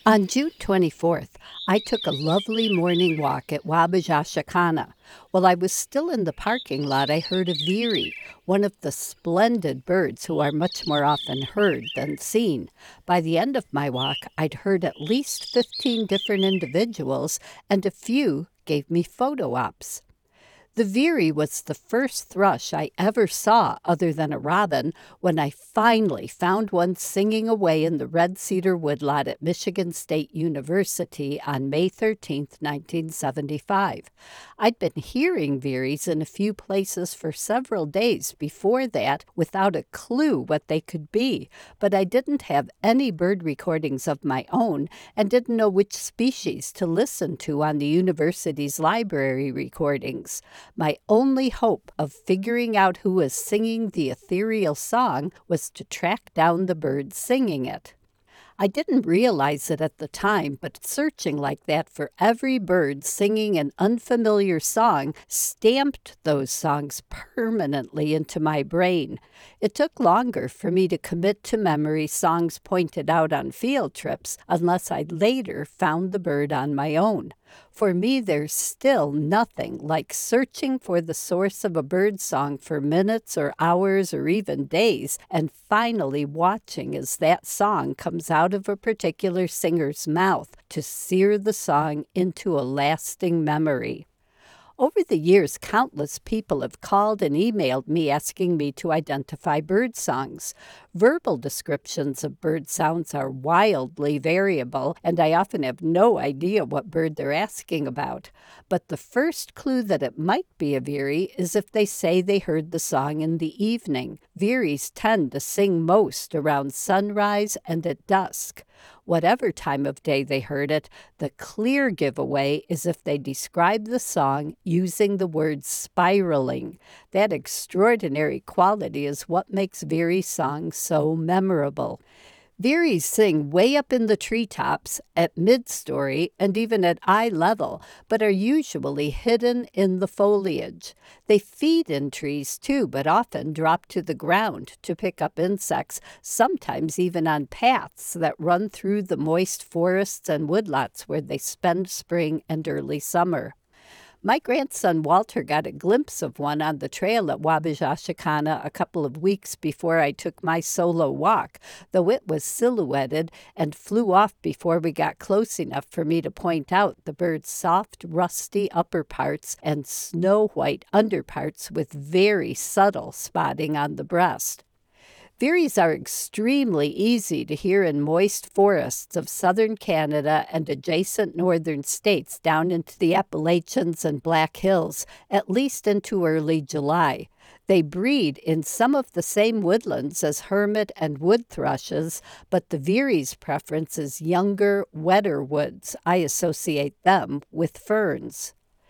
On June 24th, I took a lovely morning walk at Wabashashakana. While I was still in the parking lot, I heard a veery, one of the splendid birds who are much more often heard than seen. By the end of my walk, I'd heard at least 15 different individuals, and a few gave me photo ops. The veery was the first thrush I ever saw other than a robin when I finally found one singing away in the red cedar woodlot at Michigan State University on May 13, 1975. I'd been hearing veeries in a few places for several days before that without a clue what they could be, but I didn't have any bird recordings of my own and didn't know which species to listen to on the university's library recordings. My only hope of figuring out who was singing the ethereal song was to track down the bird singing it. I didn't realize it at the time, but searching like that for every bird singing an unfamiliar song stamped those songs permanently into my brain. It took longer for me to commit to memory songs pointed out on field trips unless I later found the bird on my own. For me, there's still nothing like searching for the source of a bird song for minutes or hours or even days and finally watching as that song comes out of a particular singer's mouth to sear the song into a lasting memory. Over the years, countless people have called and emailed me asking me to identify bird songs. Verbal descriptions of bird sounds are wildly variable, and I often have no idea what bird they're asking about. But the first clue that it might be a veery is if they say they heard the song in the evening. Veeries tend to sing most around sunrise and at dusk. Whatever time of day they heard it, the clear giveaway is if they describe the song using the word spiraling. That extraordinary quality is what makes veery songs so memorable. Veeries sing way up in the treetops, at mid-story, and even at eye level, but are usually hidden in the foliage. They feed in trees too, but often drop to the ground to pick up insects, sometimes even on paths that run through the moist forests and woodlots where they spend spring and early summer. My grandson Walter got a glimpse of one on the trail at Wabashashakana a couple of weeks before I took my solo walk, though it was silhouetted and flew off before we got close enough for me to point out the bird's soft, rusty upper parts and snow-white underparts with very subtle spotting on the breast. Veeries are extremely easy to hear in moist forests of southern Canada and adjacent northern states down into the Appalachians and Black Hills, at least into early July. They breed in some of the same woodlands as hermit and wood thrushes, but the veery's preference is younger, wetter woods. I associate them with ferns.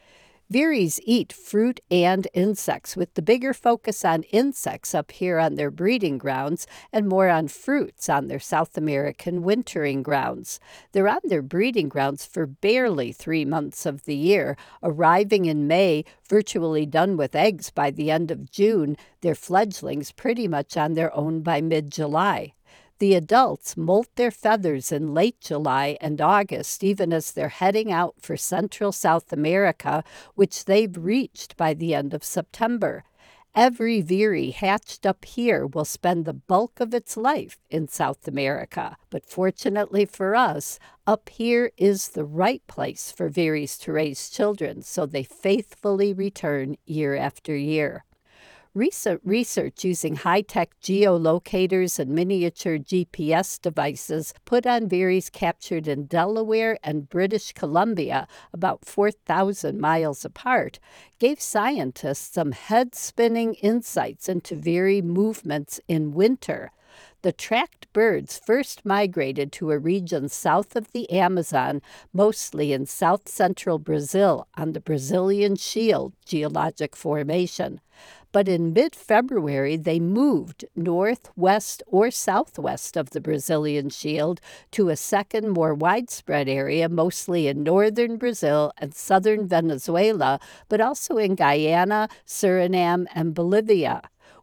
Veeries eat fruit and insects, with the bigger focus on insects up here on their breeding grounds and more on fruits on their South American wintering grounds. They're on their breeding grounds for barely 3 months of the year, arriving in May, virtually done with eggs by the end of June, their fledglings pretty much on their own by mid-July. The adults molt their feathers in late July and August, even as they're heading out for Central South America, which they've reached by the end of September. Every veery hatched up here will spend the bulk of its life in South America. But fortunately for us, up here is the right place for veeries to raise children, so they faithfully return year after year. Recent research using high-tech geolocators and miniature GPS devices put on veeries captured in Delaware and British Columbia, about 4,000 miles apart, gave scientists some head-spinning insights into veery movements in winter. The tracked birds first migrated to a region south of the Amazon, mostly in south-central Brazil on the Brazilian Shield geologic formation. But in mid-February, they moved north, west, or southwest of the Brazilian Shield to a second, more widespread area, mostly in northern Brazil and southern Venezuela, but also in Guyana, Suriname, and Bolivia.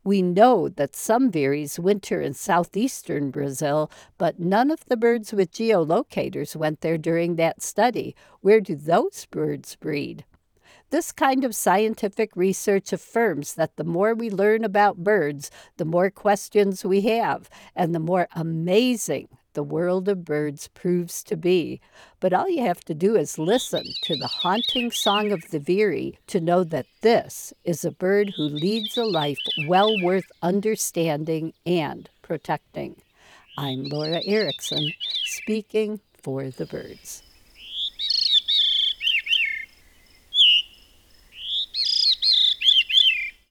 We know that some veeries winter in southeastern Brazil, but none of the birds with geolocators went there during that study. Where do those birds breed? This kind of scientific research affirms that the more we learn about birds, the more questions we have, and the more amazing the world of birds proves to be. But all you have to do is listen to the haunting song of the veery to know that this is a bird who leads a life well worth understanding and protecting. I'm Laura Erickson, speaking for the birds.